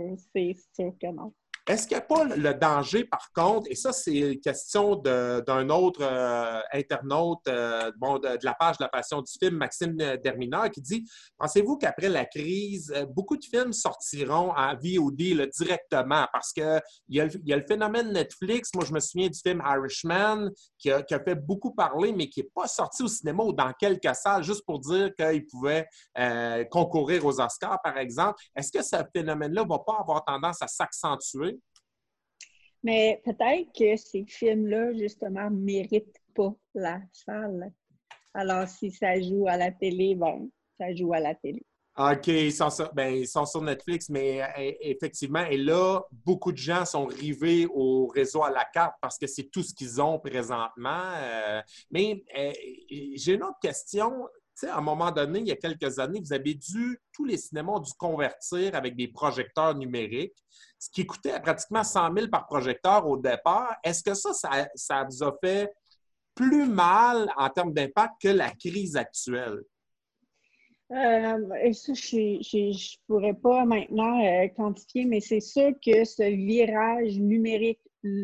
sûr que non. Est-ce qu'il n'y a pas le danger, par contre, et ça, c'est une question d'un autre internaute de la page de la Passion du film, Maxime Dermineur, qui dit « Pensez-vous qu'après la crise, beaucoup de films sortiront en VOD là, directement? Parce qu'il y a le phénomène Netflix. Moi, je me souviens du film Irishman qui a fait beaucoup parler, mais qui n'est pas sorti au cinéma ou dans quelques salles, juste pour dire qu'il pouvait concourir aux Oscars, par exemple. Est-ce que ce phénomène-là ne va pas avoir tendance à s'accentuer? Mais peut-être que ces films-là, justement, ne méritent pas la salle. Alors, si ça joue à la télé, ben, ça joue à la télé. OK, ils sont sur Netflix, mais effectivement, et là, beaucoup de gens sont rivés au réseau à la carte parce que c'est tout ce qu'ils ont présentement. Mais j'ai une autre question. Tu sais, à un moment donné, il y a quelques années, tous les cinémas ont dû convertir avec des projecteurs numériques, ce qui coûtait pratiquement 100 000 par projecteur au départ. Est-ce que ça vous a fait plus mal en termes d'impact que la crise actuelle? Ça, je pourrais pas maintenant quantifier, mais c'est sûr que ce virage numérique-là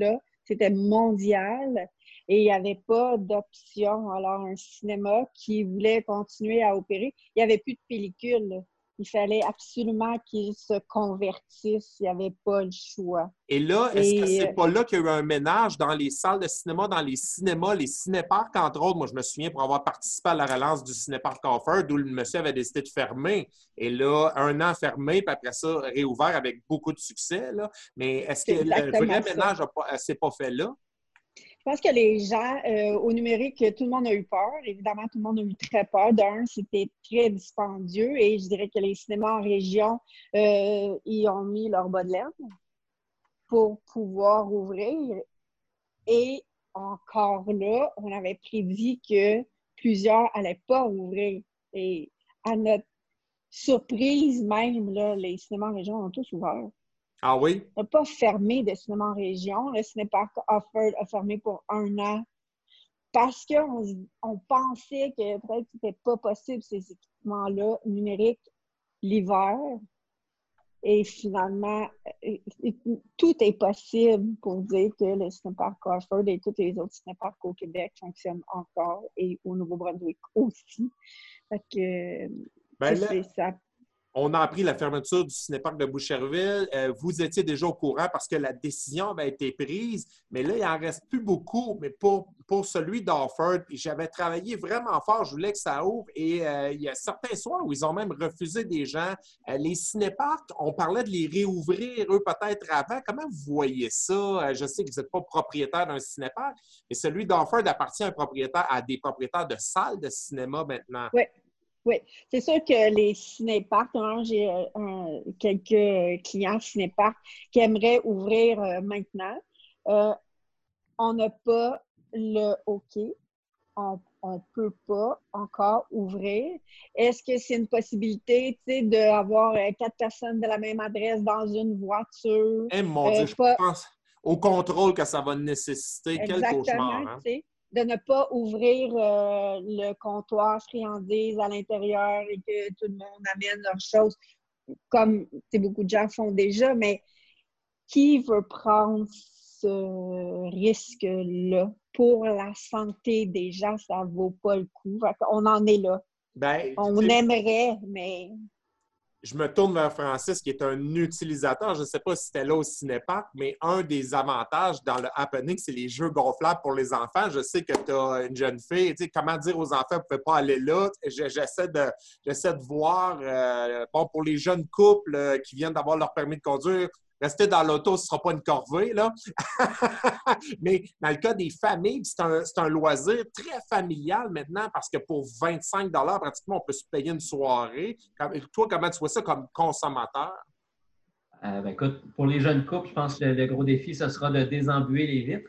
C'était mondial et il n'y avait pas d'option. Alors, un cinéma qui voulait continuer à opérer, il n'y avait plus de pellicule. Il fallait absolument qu'il se convertisse. Il n'y avait pas le choix. Et là, est-ce que c'est Et pas là qu'il y a eu un ménage dans les salles de cinéma, dans les cinémas, les cinéparcs, entre autres? Moi, je me souviens pour avoir participé à la relance du cinéparc Offord, où le monsieur avait décidé de fermer. Et là, 1 an fermé, puis après ça, réouvert avec beaucoup de succès. Là. Mais est-ce que c'est le vrai exactement ça. ménage s'est pas fait là? Je pense que les gens, au numérique, tout le monde a eu peur. Évidemment, tout le monde a eu très peur. D'un, c'était très dispendieux et je dirais que les cinémas en région, ils ont mis leur bas de laine pour pouvoir ouvrir. Et encore là, on avait prédit que plusieurs n'allaient pas ouvrir. Et à notre surprise même, là, les cinémas en région ont tous ouvert. Ah oui? On n'a pas fermé de cinéma en région. Le Cinéparc Offord a fermé pour 1 an parce qu'on pensait que peut-être que c'était pas possible ces équipements-là numériques l'hiver. Et finalement, tout est possible pour dire que le Cinéparc Offord et tous les autres cinéparcs au Québec fonctionnent encore et au Nouveau-Brunswick aussi. Fait que Ben là, c'est ça. on a appris la fermeture du cinéparc de Boucherville. Vous étiez déjà au courant parce que la décision avait été prise, mais là, il n'en reste plus beaucoup. Mais pour celui d'Offord, puis j'avais travaillé vraiment fort, je voulais que ça ouvre. Et il y a certains soirs où ils ont même refusé des gens. Les cinéparcs, on parlait de les réouvrir, eux, peut-être avant. Comment vous voyez ça? Je sais que vous n'êtes pas propriétaire d'un cinéparc, mais celui d'Offord appartient à des propriétaires de salles de cinéma maintenant. Oui. Oui, c'est sûr que les cinéparcs, j'ai quelques clients cinéparcs qui aimeraient ouvrir maintenant. On n'a pas le OK. On ne peut pas encore ouvrir. Est-ce que c'est une possibilité, tu sais, d'avoir 4 personnes de la même adresse dans une voiture? Eh mon Dieu, je pense au contrôle que ça va nécessiter. Quel cauchemar, hein? Tu sais, de ne pas ouvrir le comptoir friandises à l'intérieur et que tout le monde amène leurs choses, comme beaucoup de gens font déjà, mais qui veut prendre ce risque-là? Pour la santé des gens, ça ne vaut pas le coup. On en est là. Ben, on aimerait, mais... Je me tourne vers Francis, qui est un utilisateur. Je ne sais pas si c'était là au Cinéparc, mais un des avantages dans le Happening, c'est les jeux gonflables pour les enfants. Je sais que tu as une jeune fille. Tu sais, comment dire aux enfants, vous ne pouvez pas aller là? J'essaie de voir, bon, pour les jeunes couples qui viennent d'avoir leur permis de conduire, rester dans l'auto, ce ne sera pas une corvée, là. Mais dans le cas des familles, c'est un loisir très familial maintenant parce que pour 25 pratiquement, on peut se payer une soirée. Toi, comment tu vois ça comme consommateur? Écoute, pour les jeunes couples, je pense que le gros défi, ce sera de désembuer les vitres.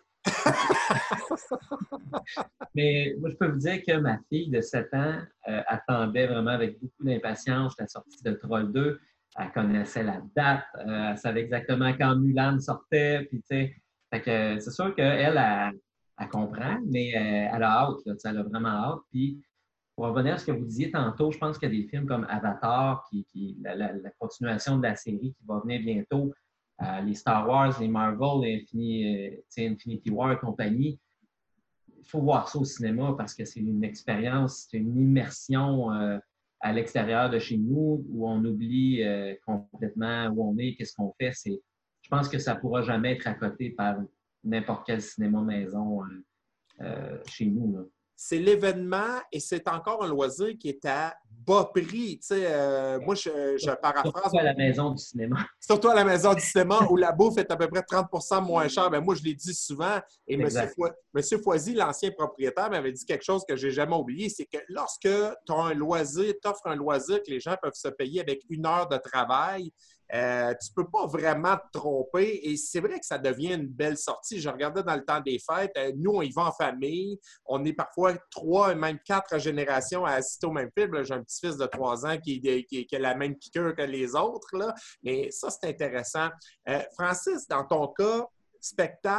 Mais moi, je peux vous dire que ma fille de 7 ans attendait vraiment avec beaucoup d'impatience la sortie de Troll 2. Elle connaissait la date, elle savait exactement quand Mulan sortait. Puis, tu sais, fait que c'est sûr qu'elle, elle comprend, mais elle a hâte, là, elle a vraiment hâte. Puis, pour revenir à ce que vous disiez tantôt, je pense qu'il y a des films comme Avatar, la continuation de la série qui va venir bientôt, les Star Wars, les Marvel, les Infinity War et compagnie. Il faut voir ça au cinéma parce que c'est une expérience, c'est une immersion à l'extérieur de chez nous où on oublie complètement où on est, qu'est-ce qu'on fait. Je pense que ça ne pourra jamais être accoté par n'importe quel cinéma maison chez nous, là. C'est l'événement et c'est encore un loisir qui est à bas prix. Tu sais, moi, je paraphrase. Surtout à la maison du cinéma. Surtout à la maison du cinéma où la bouffe est à peu près 30 moins chère. Ben, moi, je l'ai dit souvent. Et M. Foisy, l'ancien propriétaire, m'avait dit quelque chose que je n'ai jamais oublié. C'est que lorsque tu as un loisir, tu offres un loisir que les gens peuvent se payer avec 1 heure de travail, tu ne peux pas vraiment te tromper. Et c'est vrai que ça devient une belle sortie. Je regardais dans le temps des fêtes. Nous, on y va en famille. On est parfois 3 et même 4 générations à assister au même film. Là, j'ai un petit-fils de 3 ans qui a la même piqûre que les autres. Là. Mais ça, c'est intéressant. Francis, dans ton cas, spectacle,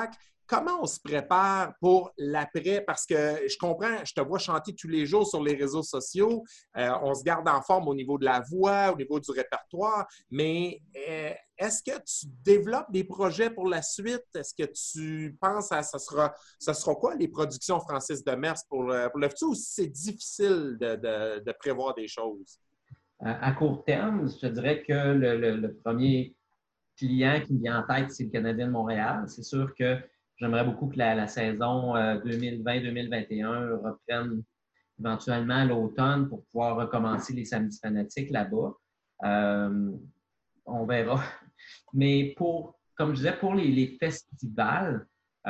comment on se prépare pour l'après? Parce que je comprends, je te vois chanter tous les jours sur les réseaux sociaux. On se garde en forme au niveau de la voix, au niveau du répertoire, mais est-ce que tu développes des projets pour la suite? Est-ce que tu penses à ça sera quoi les productions Francis Demers pour le futur ou c'est difficile de prévoir des choses? À court terme, je te dirais que le premier client qui me vient en tête, c'est le Canadien de Montréal. C'est sûr que j'aimerais beaucoup que la saison 2020-2021 reprenne éventuellement à l'automne pour pouvoir recommencer les samedis fanatiques là-bas. On verra. Mais comme je disais, pour les festivals,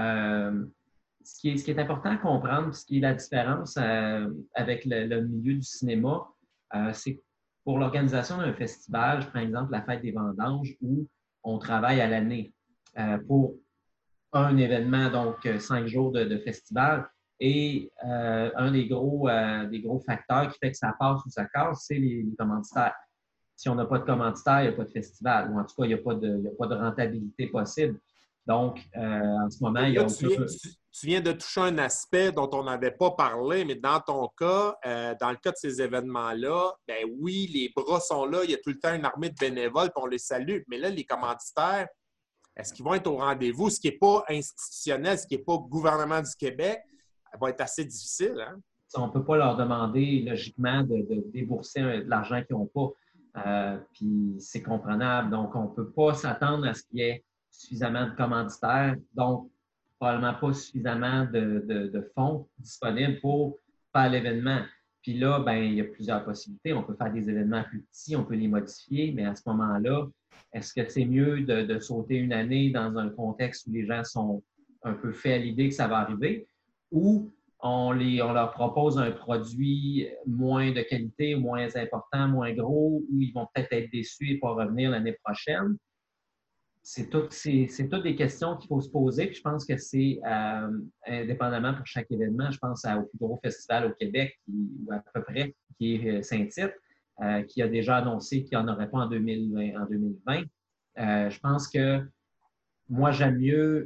ce qui est important à comprendre, ce qui est la différence avec le milieu du cinéma, c'est que pour l'organisation d'un festival, je prends exemple la Fête des Vendanges, où on travaille à l'année pour un événement, donc 5 jours de festival. Et un des gros facteurs qui fait que ça passe ou ça casse, c'est les commanditaires. Si on n'a pas de commanditaire, il n'y a pas de festival. Ou en tout cas, il n'y a pas de rentabilité possible. Donc, en ce moment, il y a tu viens de toucher un aspect dont on n'avait pas parlé, mais dans ton cas, dans le cas de ces événements-là, ben oui, les bras sont là, il y a tout le temps une armée de bénévoles, puis on les salue. Mais là, les commanditaires, est-ce qu'ils vont être au rendez-vous? Ce qui n'est pas institutionnel, ce qui n'est pas gouvernement du Québec, va être assez difficile. Hein? On ne peut pas leur demander, logiquement, de débourser de l'argent qu'ils n'ont pas. Puis c'est comprenable. Donc, on ne peut pas s'attendre à ce qu'il y ait suffisamment de commanditaires, donc probablement pas suffisamment de fonds disponibles pour faire l'événement. Puis là, ben, il y a plusieurs possibilités. On peut faire des événements plus petits, on peut les modifier, mais à ce moment-là, est-ce que c'est mieux de sauter une année dans un contexte où les gens sont un peu faits à l'idée que ça va arriver ou on leur propose un produit moins de qualité, moins important, moins gros, où ils vont peut-être être déçus et pas revenir l'année prochaine? C'est toutes des questions qu'il faut se poser. Puis je pense que c'est indépendamment pour chaque événement. Je pense au plus gros festival au Québec, ou à peu près, qui est Saint-Tite, qui a déjà annoncé qu'il n'y en aurait pas en 2020. Je pense que moi, j'aime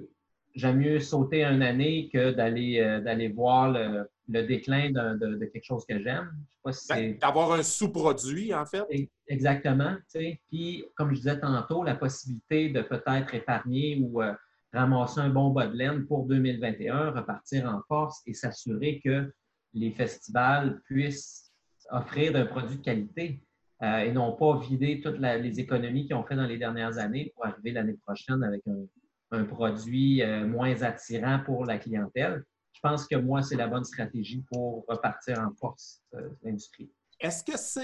mieux sauter une année que d'aller voir le déclin de quelque chose que j'aime. Je sais pas si c'est... D'avoir un sous-produit, en fait. Exactement. Puis, comme je disais tantôt, la possibilité de peut-être épargner ou ramasser un bon bas de laine pour 2021, repartir en force et s'assurer que les festivals puissent offrir un produit de qualité et non pas vider toutes les économies qu'ils ont fait dans les dernières années pour arriver l'année prochaine avec un produit moins attirant pour la clientèle. Je pense que moi, c'est la bonne stratégie pour repartir en force l'industrie. Est-ce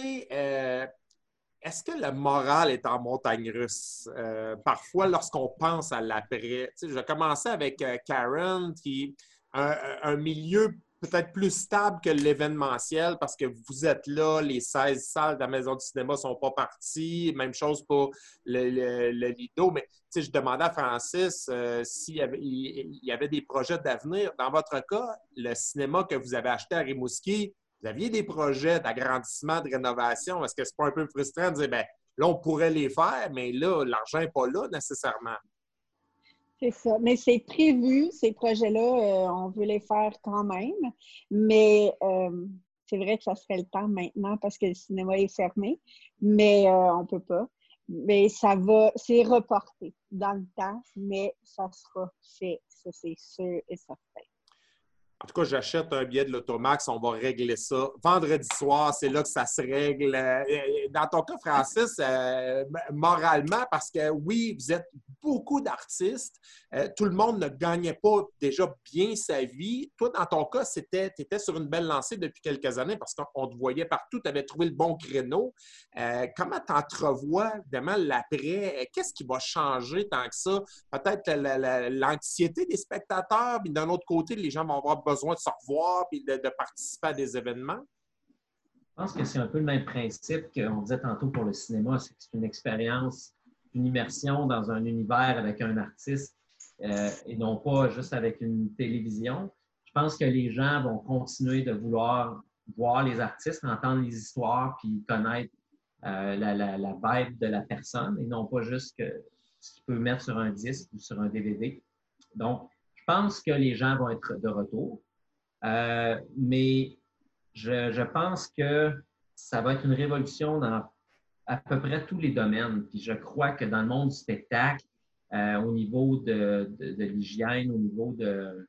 que le moral est en montagne russe? Parfois, lorsqu'on pense à l'après, je commençais avec Karen, qui un milieu peut-être plus stable que l'événementiel parce que vous êtes là, les 16 salles de la Maison du cinéma ne sont pas parties. Même chose pour le Lido. Mais je demandais à Francis s'il y avait des projets d'avenir. Dans votre cas, le cinéma que vous avez acheté à Rimouski, vous aviez des projets d'agrandissement, de rénovation. Est-ce que c'est pas un peu frustrant de dire, bien, là, on pourrait les faire, mais là, l'argent n'est pas là nécessairement? C'est ça. Mais c'est prévu, ces projets-là, on veut les faire quand même. Mais c'est vrai que ça serait le temps maintenant parce que le cinéma est fermé, mais on ne peut pas. Mais c'est reporté dans le temps, mais ça sera fait. Ça, c'est sûr et certain. En tout cas, j'achète un billet de l'Automax, on va régler ça. Vendredi soir, c'est là que ça se règle. Dans ton cas, Francis, moralement, parce que oui, vous êtes beaucoup d'artistes, tout le monde ne gagnait pas déjà bien sa vie. Toi, dans ton cas, tu étais sur une belle lancée depuis quelques années parce qu'on te voyait partout, tu avais trouvé le bon créneau. Comment tu entrevois, évidemment, l'après? Qu'est-ce qui va changer tant que ça? Peut-être l'anxiété des spectateurs, puis d'un autre côté, les gens vont avoir besoin de se revoir et de participer à des événements? Je pense que c'est un peu le même principe qu'on disait tantôt pour le cinéma, c'est que c'est une expérience, une immersion dans un univers avec un artiste et non pas juste avec une télévision. Je pense que les gens vont continuer de vouloir voir les artistes, entendre les histoires puis connaître la vibe de la personne et non pas juste ce qu'il peut mettre sur un disque ou sur un DVD. Donc, je pense que les gens vont être de retour, mais je pense que ça va être une révolution dans à peu près tous les domaines. Puis je crois que dans le monde du spectacle, au niveau de l'hygiène, au niveau de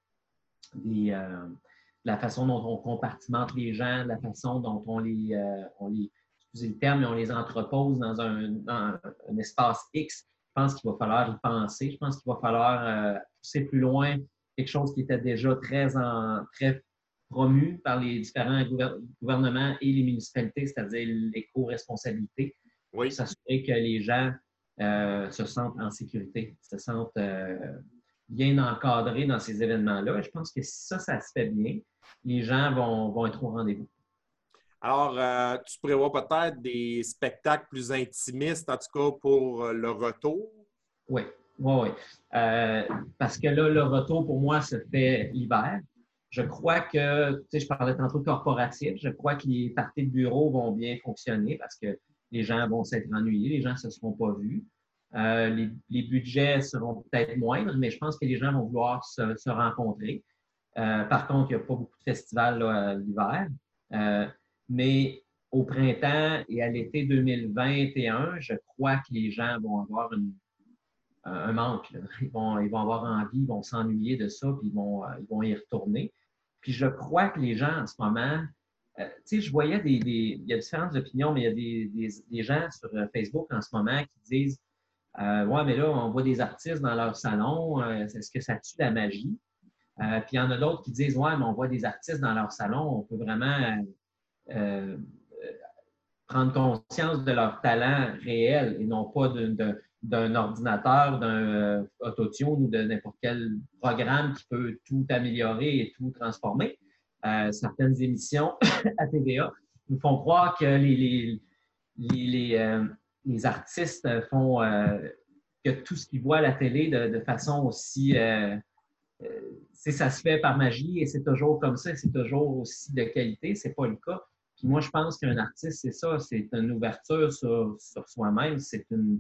la façon dont on compartimente les gens, de la façon dont on les excusez le terme, mais on les entrepose dans un espace X, je pense qu'il va falloir y penser. Je pense qu'il va falloir pousser plus loin quelque chose qui était déjà très promu par les différents gouvernements et les municipalités, c'est-à-dire l'éco-responsabilité, Oui. pour s'assurer que les gens se sentent en sécurité, se sentent bien encadrés dans ces événements-là. Et je pense que si ça se fait bien, les gens vont être au rendez-vous. Alors, tu prévois peut-être des spectacles plus intimistes, en tout cas pour le retour? Oui. Parce que là, le retour, pour moi, se fait l'hiver. Je crois que, tu sais, je parlais tantôt de corporatif, je crois que les parties de bureau vont bien fonctionner parce que les gens vont s'être ennuyés, les gens ne se seront pas vus. Les budgets seront peut-être moindres, mais je pense que les gens vont vouloir se rencontrer. Par contre, il n'y a pas beaucoup de festivals là, l'hiver. Mais au printemps et à l'été 2021, je crois que les gens vont avoir un manque. Là. Ils vont avoir envie, ils vont s'ennuyer de ça, puis ils vont y retourner. Puis je crois que les gens en ce moment, tu sais, je voyais il y a différentes opinions, mais il y a des gens sur Facebook en ce moment qui disent ouais, mais là, on voit des artistes dans leur salon, est-ce que ça tue la magie? Puis il y en a d'autres qui disent ouais, mais on voit des artistes dans leur salon, on peut vraiment prendre conscience de leur talent réel et non pas d'un ordinateur, d'un autotune ou de n'importe quel programme qui peut tout améliorer et tout transformer. Certaines émissions à TVA nous font croire que les artistes font que tout ce qu'ils voient à la télé de façon aussi... ça se fait par magie et c'est toujours comme ça, c'est toujours aussi de qualité. C'est pas le cas. Puis moi, je pense qu'un artiste, c'est ça, c'est une ouverture sur soi-même, c'est une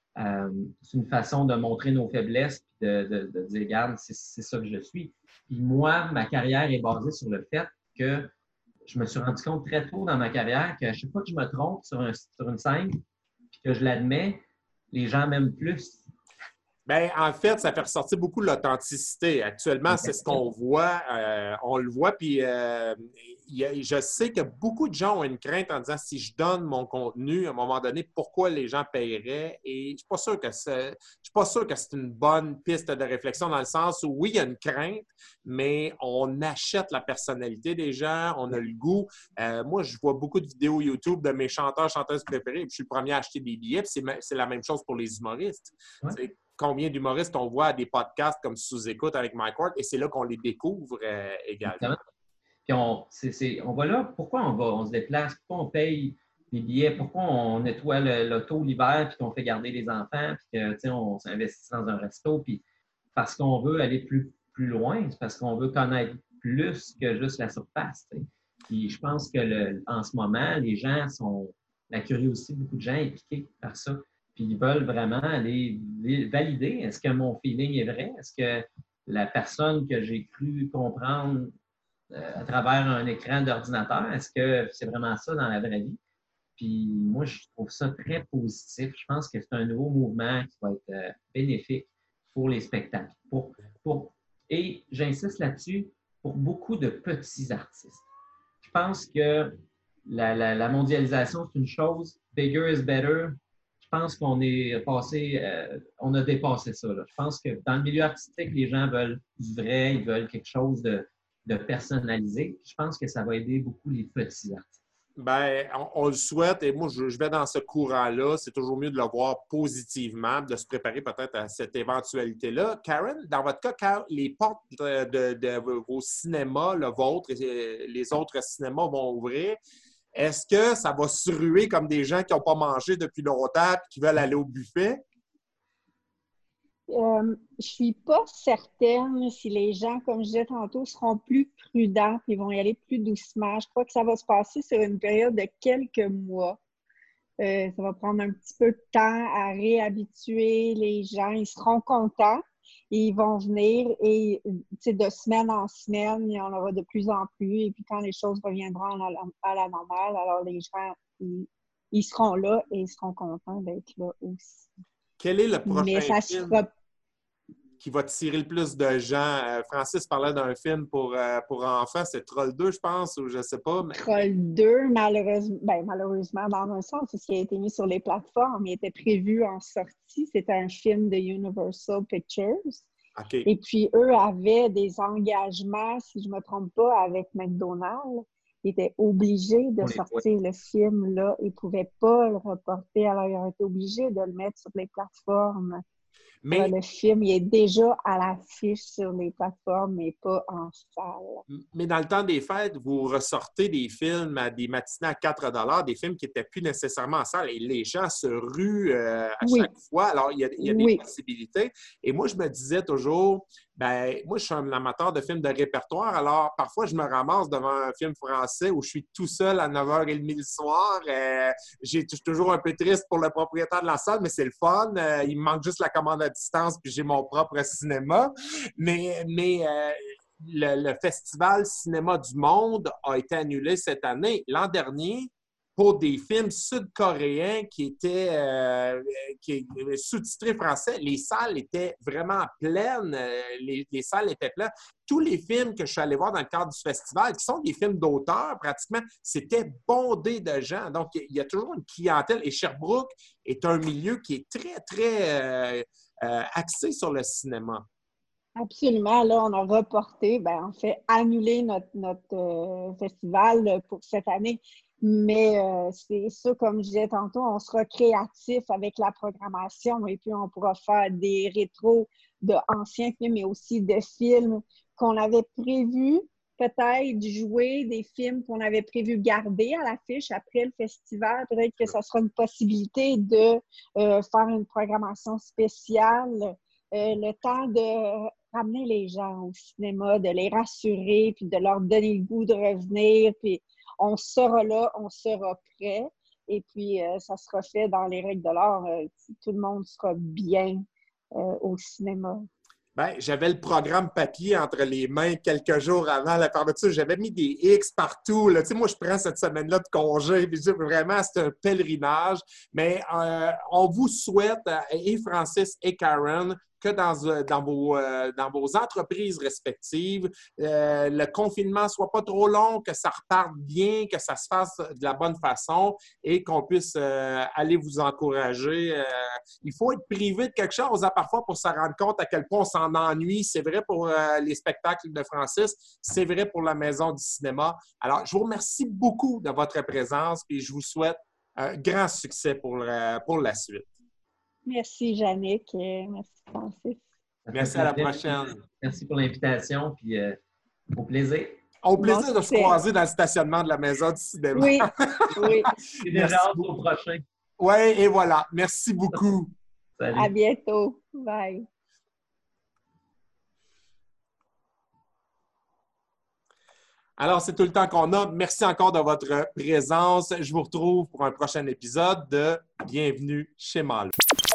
façon de montrer nos faiblesses et de dire, regarde, c'est ça que je suis. Puis moi, ma carrière est basée sur le fait que je me suis rendu compte très tôt dans ma carrière qu'à chaque fois que je me trompe sur une scène puis que je l'admets, les gens m'aiment plus. Bien, en fait, ça fait ressortir beaucoup l'authenticité. Actuellement, c'est ce qu'on voit. On le voit, puis je sais que beaucoup de gens ont une crainte en disant si je donne mon contenu, à un moment donné, pourquoi les gens paieraient? Et je ne suis pas sûr que c'est une bonne piste de réflexion dans le sens où, oui, il y a une crainte, mais on achète la personnalité des gens, on a le goût. Moi, je vois beaucoup de vidéos YouTube de mes chanteurs, chanteuses préférées, puis je suis le premier à acheter des billets, puis c'est la même chose pour les humoristes. Ouais. Combien d'humoristes on voit à des podcasts comme Sous-écoute avec Mike Ward, et c'est là qu'on les découvre également. Puis on va là, pourquoi on se déplace, pourquoi on paye des billets, pourquoi on nettoie l'auto l'hiver, puis qu'on fait garder les enfants, puis on s'investit dans un resto, puis parce qu'on veut aller plus loin, c'est parce qu'on veut connaître plus que juste la surface. T'sais. Puis je pense que en ce moment, les gens la curiosité de beaucoup de gens est piquée par ça. Puis ils veulent vraiment aller valider. Est-ce que mon feeling est vrai? Est-ce que la personne que j'ai cru comprendre à travers un écran d'ordinateur, est-ce que c'est vraiment ça dans la vraie vie? Puis moi, je trouve ça très positif. Je pense que c'est un nouveau mouvement qui va être bénéfique pour les spectacles. Et j'insiste là-dessus, pour beaucoup de petits artistes. Je pense que la mondialisation, c'est une chose. Bigger is better. Je pense qu'on est passé, on a dépassé ça. Là. Je pense que dans le milieu artistique, les gens veulent du vrai, ils veulent quelque chose de personnalisé. Je pense que ça va aider beaucoup les petits artistes. Bien, on le souhaite et moi, je vais dans ce courant-là. C'est toujours mieux de le voir positivement, de se préparer peut-être à cette éventualité-là. Karen, dans votre cas, quand les portes de vos cinémas, le vôtre et les autres cinémas vont ouvrir, est-ce que ça va se ruer comme des gens qui n'ont pas mangé depuis longtemps et qui veulent aller au buffet? Je ne suis pas certaine si les gens, comme je disais tantôt, seront plus prudents et vont y aller plus doucement. Je crois que ça va se passer sur une période de quelques mois. Ça va prendre un petit peu de temps à réhabituer les gens. Ils seront contents. ils vont venir et de semaine en semaine, il y en aura de plus en plus. Et puis quand les choses reviendront à la normale, alors les gens, ils seront là et ils seront contents d'être là aussi. Quel est le Mais prochain ça film sera qui va tirer le plus de gens? Francis parlait d'un film pour enfants, c'est Troll 2, je pense, ou je ne sais pas. Mais... Troll 2, malheureusement, dans un sens, ce qui a été mis sur les plateformes, il était prévu en sortie. C'était un film de Universal Pictures. Okay. Et puis, eux avaient des engagements, si je ne me trompe pas, avec McDonald's. Ils étaient obligés de sortir le film là. Ils ne pouvaient pas le reporter. Alors, ils ont été obligés de le mettre sur les plateformes. Mais le film, il est déjà à l'affiche sur les plateformes, mais pas en salle. Mais dans le temps des fêtes, vous ressortez des films à des matinées à 4 $, des films qui n'étaient plus nécessairement en salle, et les gens se ruent à chaque fois. Alors, il y a des possibilités. Et moi, je me disais toujours, moi, je suis un amateur de films de répertoire, alors parfois, je me ramasse devant un film français où je suis tout seul à 9h30 le soir. Je suis toujours un peu triste pour le propriétaire de la salle, mais c'est le fun. Il me manque juste la commande à distance, puis j'ai mon propre cinéma. Mais le Festival Cinéma du Monde a été annulé cette année. L'an dernier, pour des films sud-coréens qui étaient sous-titrés français, les salles étaient vraiment pleines. Les salles étaient pleines. Tous les films que je suis allé voir dans le cadre du festival, qui sont des films d'auteur, pratiquement, c'était bondé de gens. Donc, il y a toujours une clientèle. Et Sherbrooke est un milieu qui est très, très axé sur le cinéma. Absolument. Là, on a reporté, en fait, annulé notre festival pour cette année. Mais c'est ça, comme je disais tantôt, on sera créatif avec la programmation et puis on pourra faire des rétros d'anciens films, mais aussi de films qu'on avait prévu peut-être jouer, des films qu'on avait prévu garder à l'affiche après le festival. Peut-être que ça sera une possibilité de faire une programmation spéciale. Le temps de ramener les gens au cinéma, de les rassurer, puis de leur donner le goût de revenir, puis on sera là, on sera prêt, et puis ça sera fait dans les règles de l'art. Tout le monde sera bien au cinéma. J'avais le programme papier entre les mains quelques jours avant la fermeture. J'avais mis des X partout. Là. Tu sais, moi, je prends cette semaine-là de congé. Puis vraiment, c'est un pèlerinage. Mais on vous souhaite, et Francis et Karen, que dans vos entreprises respectives, le confinement ne soit pas trop long, que ça reparte bien, que ça se fasse de la bonne façon et qu'on puisse aller vous encourager. Il faut être privé de quelque chose parfois pour se rendre compte à quel point on s'en ennuie. C'est vrai pour les spectacles de Francis, c'est vrai pour la Maison du cinéma. Alors, je vous remercie beaucoup de votre présence et je vous souhaite un grand succès pour la suite. Merci, Jannick. Merci, Francis. Merci, à la prochaine. Merci pour l'invitation, puis au plaisir. Au plaisir de se croiser dans le stationnement de la Maison du cinéma. Oui, oui. C'est déjà hâte au prochain. Oui, et voilà. Merci beaucoup. Salut. À bientôt. Bye. Alors, c'est tout le temps qu'on a. Merci encore de votre présence. Je vous retrouve pour un prochain épisode de Bienvenue chez Malo.